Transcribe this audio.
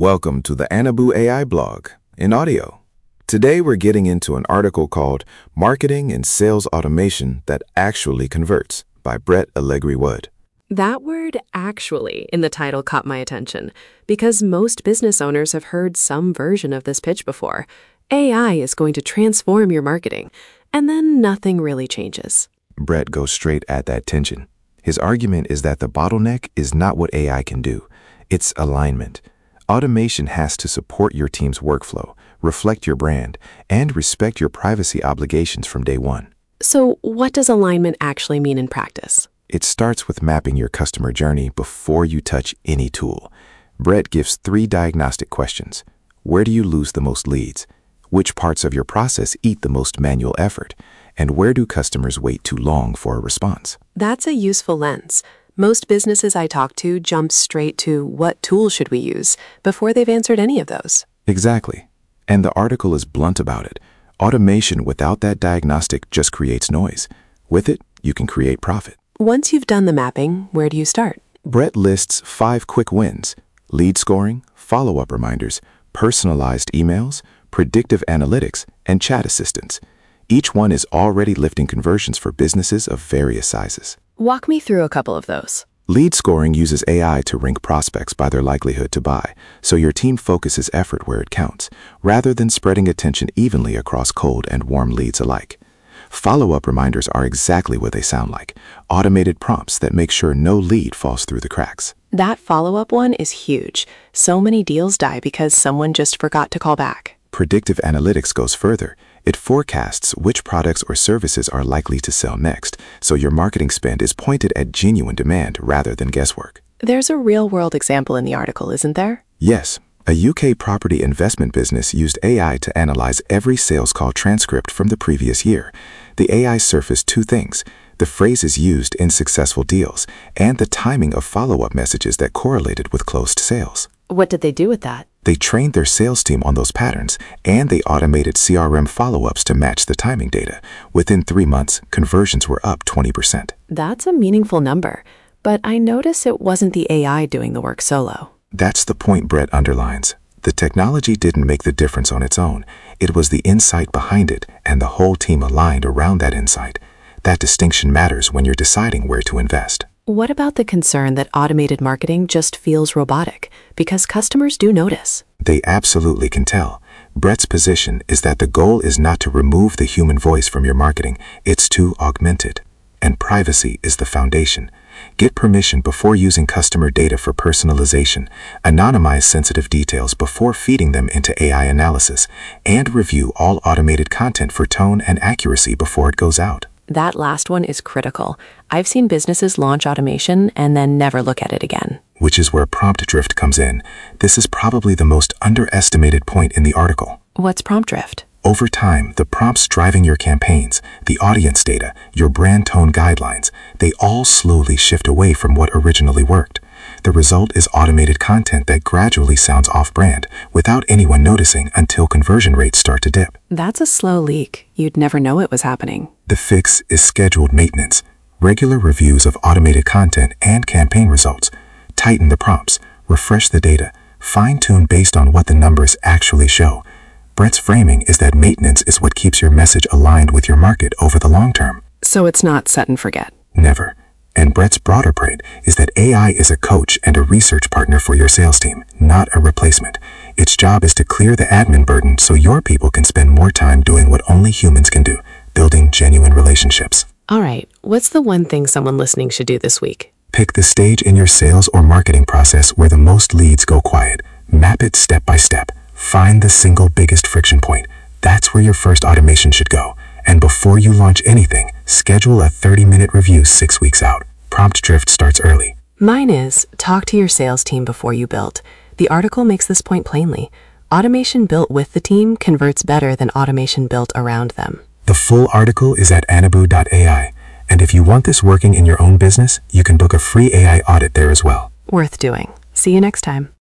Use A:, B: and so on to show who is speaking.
A: Welcome to the Anabu AI blog in audio. Today we're getting into an article called Marketing and Sales Automation That Actually Converts by Brett Allegri Wood.
B: That word actually in the title caught my attention because most business owners have heard some version of this pitch before. AI is going to transform your marketing, and then nothing really changes.
A: Brett goes straight at that tension. His argument is that the bottleneck is not what AI can do, it's alignment. Automation has to support your team's workflow, reflect your brand, and respect your privacy obligations from day one.
B: So what does alignment actually mean in practice?
A: It starts with mapping your customer journey before you touch any tool. Brett gives 3 diagnostic questions. Where do you lose the most leads? Which parts of your process eat the most manual effort? And where do customers wait too long for a response?
B: That's a useful lens. Most businesses I talk to jump straight to what tool should we use before they've answered any of those.
A: Exactly. And the article is blunt about it. Automation without that diagnostic just creates noise. With it, you can create profit.
B: Once you've done the mapping, where do you start?
A: Brett lists 5 quick wins: lead scoring, follow-up reminders, personalized emails, predictive analytics, and chat assistance. Each one is already lifting conversions for businesses of various sizes.
B: Walk me through a couple of those.
A: Lead scoring uses AI to rank prospects by their likelihood to buy, so your team focuses effort where it counts, rather than spreading attention evenly across cold and warm leads alike. Follow-up reminders are exactly what they sound like, automated prompts that make sure no lead falls through the cracks.
B: That follow-up one is huge. So many deals die because someone just forgot to call back.
A: Predictive analytics goes further. It forecasts which products or services are likely to sell next, so your marketing spend is pointed at genuine demand rather than guesswork.
B: There's a real-world example in the article, isn't there?
A: Yes. A UK property investment business used AI to analyze every sales call transcript from the previous year. The AI surfaced 2 things: the phrases used in successful deals and the timing of follow-up messages that correlated with closed sales.
B: What did they do with that?
A: They trained their sales team on those patterns, and they automated CRM follow-ups to match the timing data. Within 3 months, conversions were up 20%.
B: That's a meaningful number, but I notice it wasn't the AI doing the work solo.
A: That's the point Brett underlines. The technology didn't make the difference on its own. It was the insight behind it, and the whole team aligned around that insight. That distinction matters when you're deciding where to invest.
B: What about the concern that automated marketing just feels robotic? Because customers do notice.
A: They absolutely can tell. Brett's position is that the goal is not to remove the human voice from your marketing, it's to augment it. And privacy is the foundation. Get permission before using customer data for personalization, anonymize sensitive details before feeding them into AI analysis, and review all automated content for tone and accuracy before it goes out.
B: That last one is critical. I've seen businesses launch automation and then never look at it again.
A: Which is where prompt drift comes in. This is probably the most underestimated point in the article.
B: What's prompt drift?
A: Over time, the prompts driving your campaigns, the audience data, your brand tone guidelines, they all slowly shift away from what originally worked. The result is automated content that gradually sounds off-brand without anyone noticing until conversion rates start to dip.
B: That's a slow leak. You'd never know it was happening.
A: The fix is scheduled maintenance, regular reviews of automated content and campaign results. Tighten the prompts, refresh the data, fine-tune based on what the numbers actually show. Brett's framing is that maintenance is what keeps your message aligned with your market over the long term.
B: So it's not set and forget.
A: Never. And Brett's broader point is that AI is a coach and a research partner for your sales team, not a replacement. Its job is to clear the admin burden so your people can spend more time doing what only humans can do, building genuine relationships.
B: All right, what's the one thing someone listening should do this week?
A: Pick the stage in your sales or marketing process where the most leads go quiet. Map it step by step. Find the single biggest friction point. That's where your first automation should go. And before you launch anything, schedule a 30-minute review 6 weeks out. Prompt drift starts early.
B: Mine is, talk to your sales team before you build. The article makes this point plainly. Automation built with the team converts better than automation built around them.
A: The full article is at anabu.ai. And if you want this working in your own business, you can book a free AI audit there as well.
B: Worth doing. See you next time.